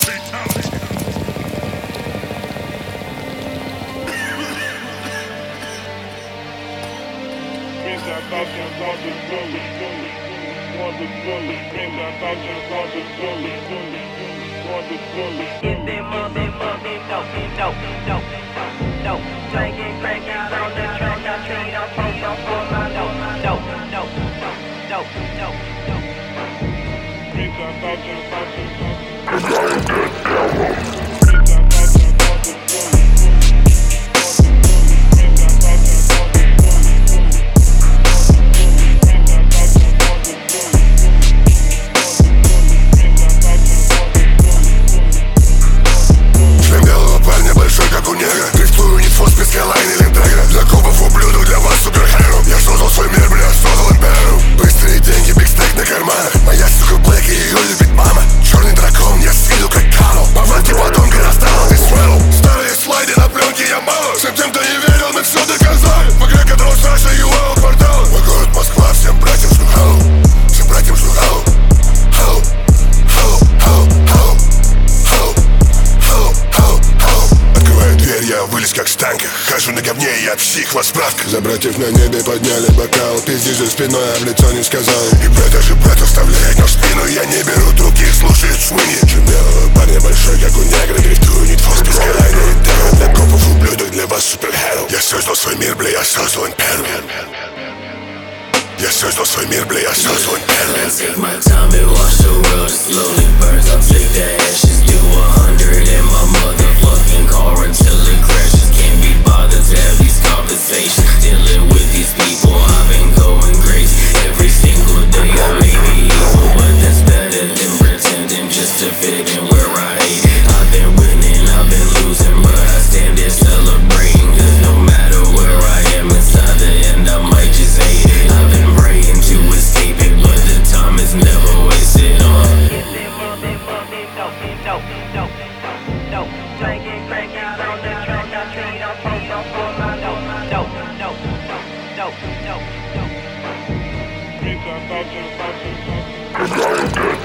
Как с танка, хожу на говне, я псих, вот справка. За братьев на небе подняли бокал, пизди за спиной, а в лицо не сказал. И брата же брат оставляет, но в спину я не беру, других слушают швыни. Чем белого парня большой, как у негра, дрифтую, не твой списка лайна и террор. Для копов ублюдок, для вас суперхеро. Я создал свой мир, бля, я создал империю. Я создал свой мир, бля, я создал империю. Take my time and watch the world, it slowly burns. I'll take the ashes, do 100 in my motherfucking car until it crashes. Can't be bothered to have these conversations. Dealing with these people, I've been going crazy. Every single day I may be evil, but that's better than pretending just to fit in where I hate it. I've been winning, I've been losing, but I stand there celebrating. Cause no matter where I am inside the end, I might just hate it. I've been praying to escape it, but the time is never wasted on. No.